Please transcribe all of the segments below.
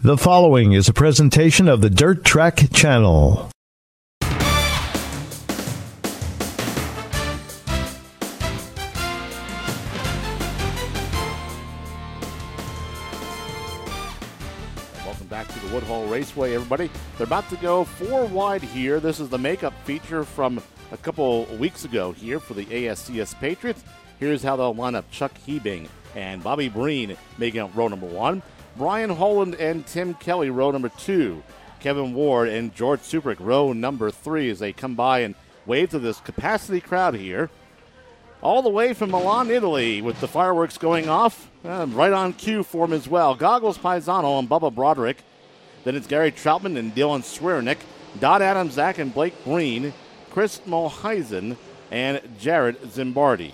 The following is a presentation of the Dirt Track Channel. Welcome back to the Woodhull Raceway, everybody. They're about to go 4 wide here. This is the makeup feature from a couple weeks ago here for the ASCS Patriots. Here's how they'll line up: Chuck Hebing and Bobby Breen making up row number 1. Brian Holland and Tim Kelly, row number 2. Kevin Ward and George Suprick, row number 3, as they come by and wave to this capacity crowd here. All the way from Milan, Italy, with the fireworks going off. Right on cue for him as well. Goggles Paisano and Bubba Broderick. Then it's Gary Troutman and Dylan Swirnick. Don Adamczak and Blake Breen. Chris Mulheisen and Jared Zimbardi.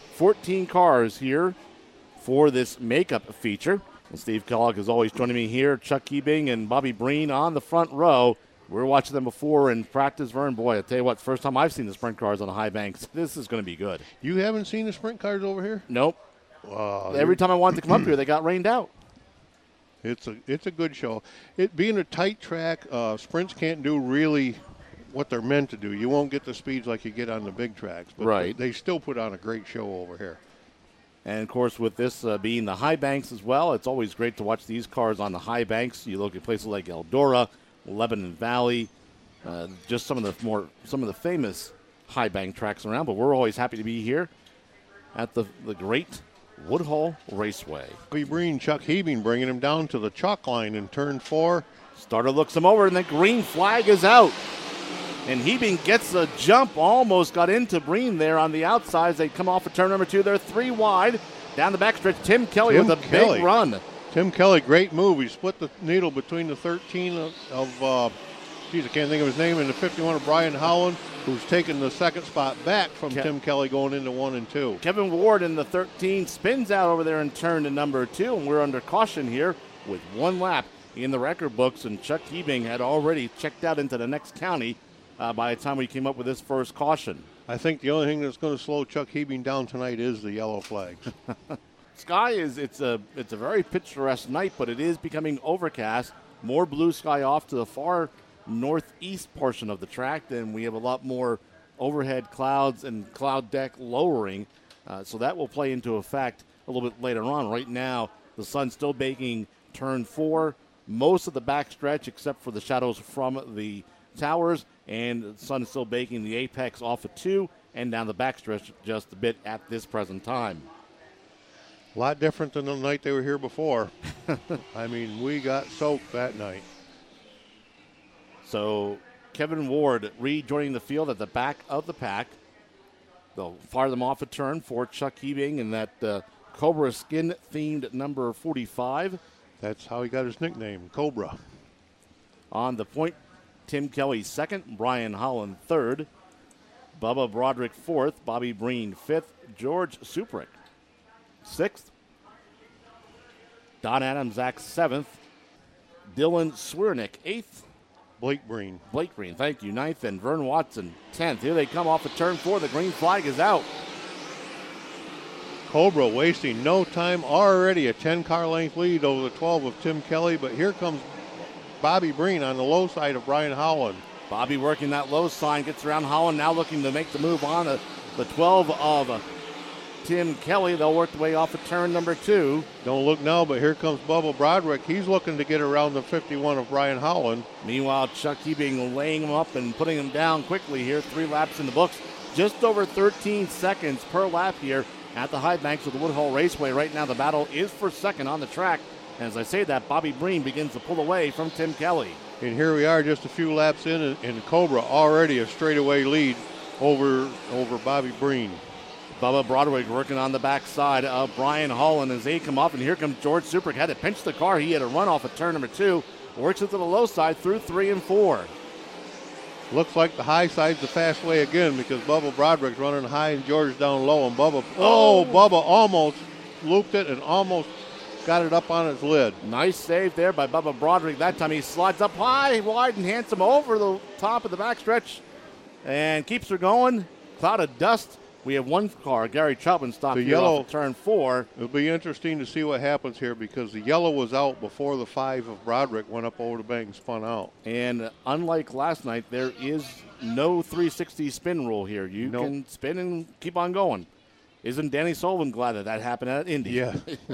14 cars here for this makeup feature. And Steve Kellogg is always joining me here. Chuck Hebing and Bobby Breen on the front row. We were watching them before in practice, Vern. Boy, I tell you what, first time I've seen the sprint cars on the high banks. This is going to be good. You haven't seen the sprint cars over here? Nope. Every time I wanted to come up here, they got rained out. It's a good show. It being a tight track, sprints can't do really what they're meant to do. You won't get the speeds like you get on the big tracks. But right. They still put on a great show over here. And, of course, with this being the high banks as well, it's always great to watch these cars on the high banks. You look at places like Eldora, Lebanon Valley, just some of the famous high bank tracks around. But we're always happy to be here at the great Woodhull Raceway. Bobby Breen, Chuck Hebing bringing him down to the chalk line in turn 4. Starter looks him over, and the green flag is out. And Hebing gets a jump, almost got into Breen there on the outside as they come off of turn number 2. They're 3 wide. Down the backstretch, Tim Kelly with a big run. Tim Kelly, great move. He split the needle between the 13 of I can't think of his name, and the 51 of Brian Howland, who's taken the second spot back from Tim Kelly going into 1 and 2. Kevin Ward in the 13 spins out over there and turn to number 2, and we're under caution here with 1 lap in the record books, and Chuck Hebing had already checked out into the next county by the time we came up with this first caution. I think the only thing that's going to slow Chuck Hebing down tonight is the yellow flags. Sky it's a very picturesque night, but it is becoming overcast. More blue sky off to the far northeast portion of the track. Then we have a lot more overhead clouds and cloud deck lowering. So that will play into effect a little bit later on. Right now, the sun's still baking turn 4. Most of the backstretch, except for the shadows from the towers, and the sun is still baking the apex off of 2 and down the backstretch just a bit at this present time. A lot different than the night they were here before. I mean, we got soaked that night. So Kevin Ward rejoining the field at the back of the pack. They'll fire them off a turn for Chuck Hebing in that Cobra skin-themed number 45. That's how he got his nickname, Cobra. On the point, Tim Kelly 2nd, Brian Holland 3rd, Bubba Broderick 4th, Bobby Breen 5th, George Suprick 6th, Don Adamczak 7th, Dylan Swirnick 8th, Blake Breen, thank you, 9th, and Vern Watson 10th. Here they come off of turn 4. The green flag is out. Cobra wasting no time, already a 10-car length lead over the 12 of Tim Kelly, but here comes Bobby Breen on the low side of Brian Howland. Bobby working that low sign, gets around Howland, now looking to make the move on the 12 of Tim Kelly. They'll work the way off of turn number 2. Don't look now, but here comes Bubba Broderick. He's looking to get around the 51 of Brian Howland. Meanwhile, Chuck Hebing laying him up and putting him down quickly here. 3 laps in the books. Just over 13 seconds per lap here at the high banks of the Woodhull Raceway. Right now the battle is for second on the track. And as I say that, Bobby Breen begins to pull away from Tim Kelly. And here we are just a few laps in, and Cobra already a straightaway lead over Bobby Breen. Bubba Broderick working on the backside of Brian Holland as they come off, and here comes George Suprick. Had to pinch the car. He had a run off of turn number 2. Works it to the low side through 3 and 4. Looks like the high side's the fast way again because Bubba Broderick's running high and George down low, and Bubba almost looped it and almost got it up on its lid. Nice save there by Bubba Broderick. That time he slides up high, wide, and handsome over the top of the backstretch and keeps her going. Cloud of dust We have one car, Gary Troutman, stopped The here yellow- off of turn 4. It'll be interesting to see what happens here because the yellow was out before the 5 of Broderick went up over the bank and spun out. And unlike last night, there is no 360 spin rule here. You Nope. can spin and keep on going. Isn't Danny Sullivan glad that happened at Indy? Yeah.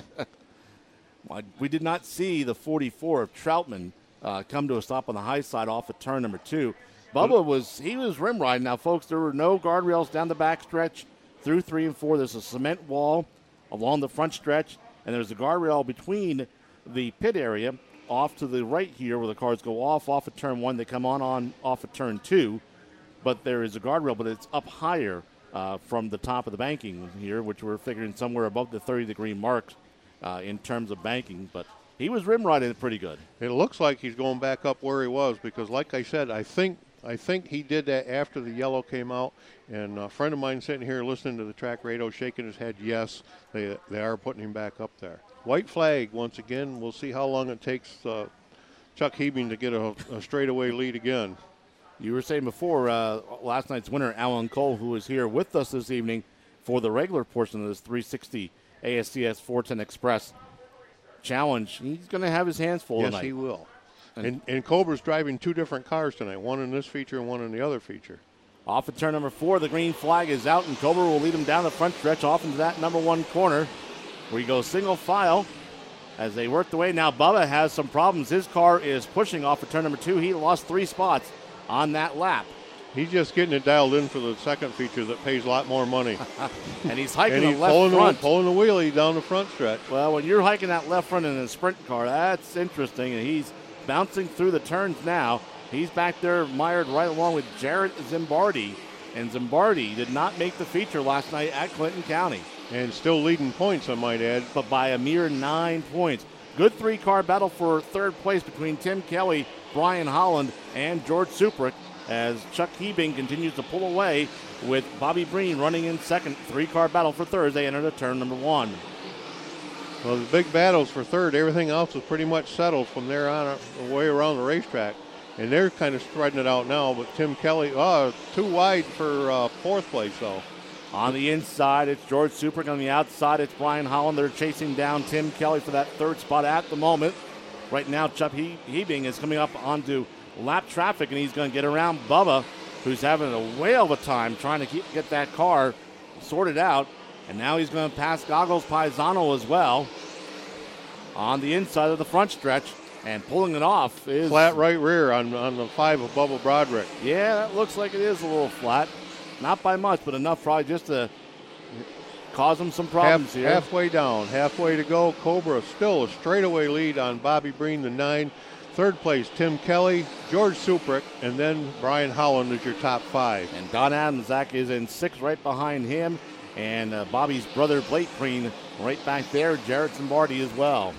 We did not see the 44 of Troutman come to a stop on the high side off of turn number 2. Bubba was rim riding. Now, folks, there were no guardrails down the back stretch through 3 and 4. There's a cement wall along the front stretch, and there's a guardrail between the pit area off to the right here where the cars go off of turn 1. They come on off of turn 2, but there is a guardrail, but it's up higher from the top of the banking here, which we're figuring somewhere above the 30-degree mark in terms of banking. But he was rim riding it pretty good. It looks like he's going back up where he was because, like I said, I think he did that after the yellow came out. And a friend of mine sitting here listening to the track radio shaking his head, yes, they are putting him back up there. White flag once again. We'll see how long it takes Chuck Hebing to get a straightaway lead again. You were saying before, last night's winner, Alan Cole, who is here with us this evening for the regular portion of this 360 ASCS 410 Express Challenge. He's going to have his hands full tonight. Yes, he will. And Cobra's driving 2 different cars tonight, one in this feature and one in the other feature. Off of turn number 4, the green flag is out, and Cobra will lead him down the front stretch off into that number 1 corner, where he goes single file as they work the way. Now Bubba has some problems. His car is pushing off of turn number 2. He lost 3 spots on that lap. He's just getting it dialed in for the second feature that pays a lot more money. And he's hiking And he's the left front. pulling the wheelie down the front stretch. Well, when you're hiking that left front in a sprint car, that's interesting. And he's bouncing through the turns now. He's back there mired right along with Jarrett Zimbardi. And Zimbardi did not make the feature last night at Clinton County. And still leading points, I might add. But by a mere 9 points. Good 3-car battle for third place between Tim Kelly, Brian Holland, and George Suprick, as Chuck Hebing continues to pull away with Bobby Breen running in second. 3-car battle for third. They enter the turn number 1. Well, the big battles for third. Everything else is pretty much settled from there on way around the racetrack. And they're kind of spreading it out now. But Tim Kelly, too wide for fourth place, though. On the inside, it's George Suprick. On the outside, it's Brian Holland. They're chasing down Tim Kelly for that third spot at the moment. Right now, Chuck Hebing is coming up onto lap traffic, and he's going to get around Bubba, who's having a whale of a time trying to get that car sorted out. And now he's going to pass Goggles Paisano as well on the inside of the front stretch. And pulling it off is... Flat right rear on the 5 of Bubba Broderick. Yeah, that looks like it is a little flat. Not by much, but enough probably just to cause him some problems here. Halfway down, halfway to go. Cobra still a straightaway lead on Bobby Breen, the 9. Third place, Tim Kelly, George Suprick, and then Brian Holland is your top 5. And Don Adamczak is in 6th right behind him. And Bobby's brother, Blake Breen, right back there. Jarrett Zimbardi as well.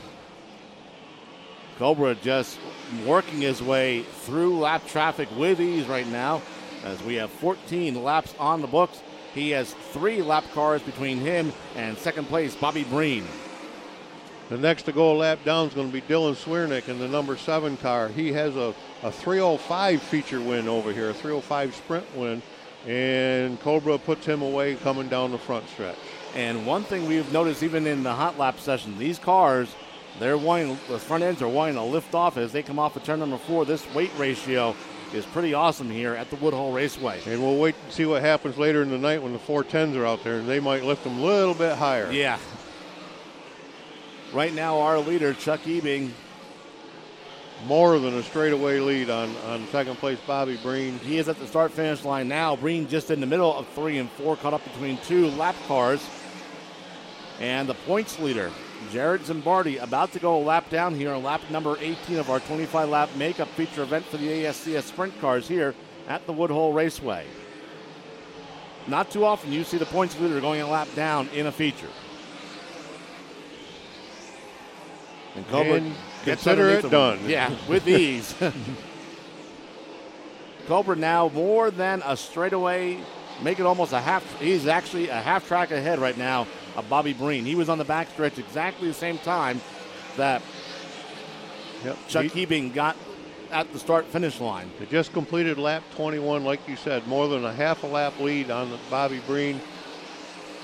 Cobra just working his way through lap traffic with ease right now, as we have 14 laps on the books. He has 3 lap cars between him and second place, Bobby Breen. The next to go a lap down is going to be Dylan Swiernick in the number 7 car. He has a 305 feature win over here, a 305 sprint win, and Cobra puts him away coming down the front stretch. And one thing we've noticed even in the hot lap session, these cars, the front ends are wanting to lift off as they come off of turn number 4. This weight ratio is pretty awesome here at the Woodhull Raceway. And we'll wait and see what happens later in the night when the 410s are out there, and they might lift them a little bit higher. Yeah. Right now, our leader, Chuck Hebing. More than a straightaway lead on second place, Bobby Breen. He is at the start-finish line now. Breen just in the middle of 3 and 4, caught up between 2 lap cars. And the points leader, Jarrett Zimbardi, about to go a lap down here on lap number 18 of our 25-lap makeup feature event for the ASCS Sprint Cars here at the Woodhull Raceway. Not too often you see the points leader going a lap down in a feature. And Cobra consider it done. Yeah, with ease. Cobra now more than a straightaway, make it almost a half. He's actually a half track ahead right now of Bobby Breen. He was on the backstretch exactly the same time that Chuck Hebing got at the start-finish line. They just completed lap 21, like you said, more than a half a lap lead on Bobby Breen.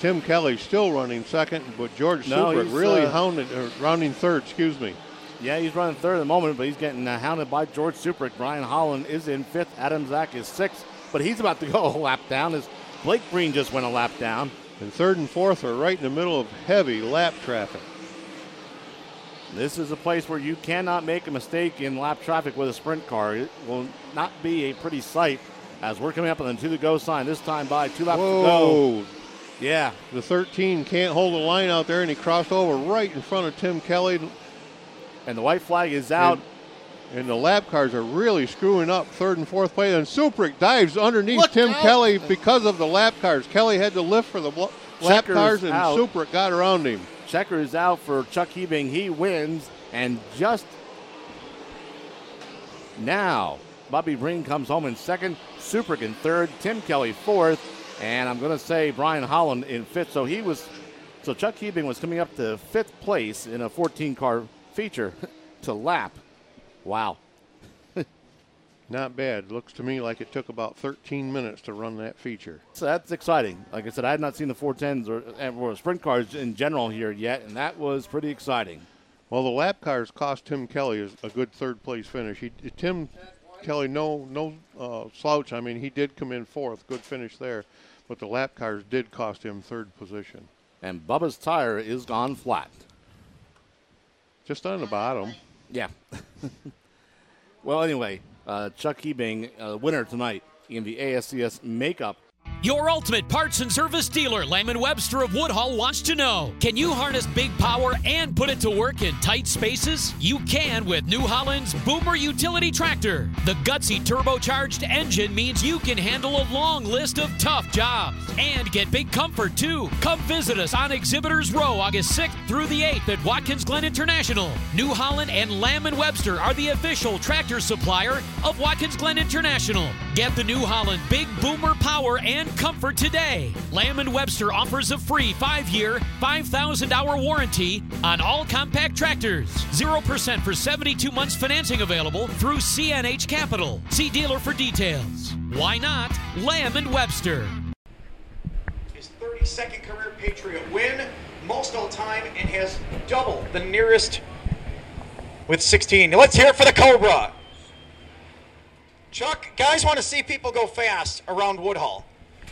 Tim Kelly still running second, but George Suprick really rounding third, excuse me. Yeah, he's running third at the moment, but he's getting hounded by George Suprick. Brian Holland is in fifth. Adam Zach is sixth, but he's about to go a lap down as Blake Green just went a lap down. And third and fourth are right in the middle of heavy lap traffic. This is a place where you cannot make a mistake in lap traffic with a sprint car. It will not be a pretty sight as we're coming up on the to-the-go sign, this time by 2 laps to go. Yeah. The 13 can't hold the line out there, and he crossed over right in front of Tim Kelly. And the white flag is out. And the lap cars are really screwing up third and fourth place. And Suprick dives underneath Tim Kelly because of the lap cars. Kelly had to lift for the lap cars, and Suprick got around him. Checker is out for Chuck Hebing. He wins, and just now, Bobby Breen comes home in second, Suprick in third, Tim Kelly fourth, and I'm going to say Brian Holland in fifth. So Chuck Hebing was coming up to fifth place in a 14-car feature to lap. Wow. Not bad. Looks to me like it took about 13 minutes to run that feature. So that's exciting. Like I said, I had not seen the 410s or sprint cars in general here yet, and that was pretty exciting. Well, the lap cars cost Tim Kelly a good third-place finish. Tim Kelly, no slouch. I mean, he did come in fourth. Good finish there. But the lap cars did cost him third position. And Bubba's tire is gone flat. Just on the bottom. Yeah. Well, anyway, Chuck Hebing, winner tonight in the ASCS makeup. Your ultimate parts and service dealer, Lamb & Webster of Woodhull, wants to know, can you harness big power and put it to work in tight spaces? You can with New Holland's Boomer Utility Tractor. The gutsy turbocharged engine means you can handle a long list of tough jobs and get big comfort, too. Come visit us on Exhibitors Row, August 6th through the 8th at Watkins Glen International. New Holland and Lamb & Webster are the official tractor supplier of Watkins Glen International. Get the New Holland Big Boomer Power and comfort today. Lamb & Webster offers a free 5-year, 5,000-hour warranty on all compact tractors. 0% for 72 months financing available through CNH Capital. See dealer for details. Why not Lamb & Webster? His 32nd career Patriot win, most all time, and has double the nearest with 16. Now let's hear it for the Cobra. Chuck, guys want to see people go fast around Woodhull.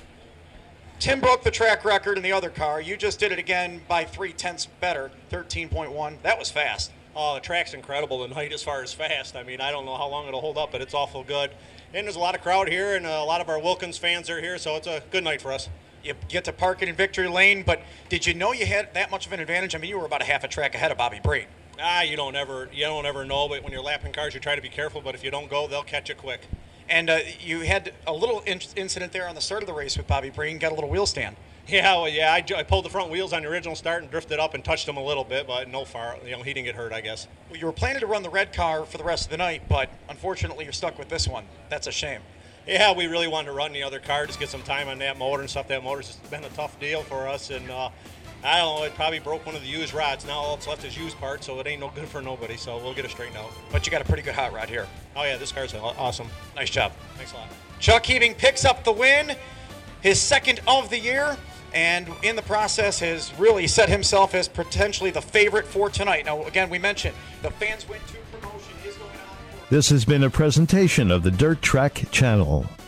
Tim broke the track record in the other car. You just did it again by 0.3 better, 13.1. That was fast. Oh, the track's incredible tonight as far as fast. I mean, I don't know how long it'll hold up, but it's awful good. And there's a lot of crowd here, and a lot of our Wilkins fans are here, so it's a good night for us. You get to park it in Victory Lane, but did you know you had that much of an advantage? I mean, you were about a half a track ahead of Bobby Breen. You don't ever know, but when you're lapping cars, you try to be careful, but if you don't go, they'll catch you quick. And you had a little incident there on the start of the race with Bobby Breen, got a little wheel stand. Yeah, well, yeah, I pulled the front wheels on the original start and drifted up and touched him a little bit, but no far. He didn't get hurt, I guess. Well, you were planning to run the red car for the rest of the night, but unfortunately you're stuck with this one. That's a shame. Yeah, we really wanted to run the other car, just get some time on that motor and stuff. That motor's just been a tough deal for us, and I don't know, it probably broke one of the used rods. Now all that's left is used parts, so it ain't no good for nobody, so we'll get it straightened out. But you got a pretty good hot rod here. Oh, yeah, this car's awesome. Nice job. Thanks a lot. Chuck Hebing picks up the win, his second of the year, and in the process has really set himself as potentially the favorite for tonight. Now, again, we mentioned the Fans Win 2 promotion is going on. This has been a presentation of the Dirt Track Channel.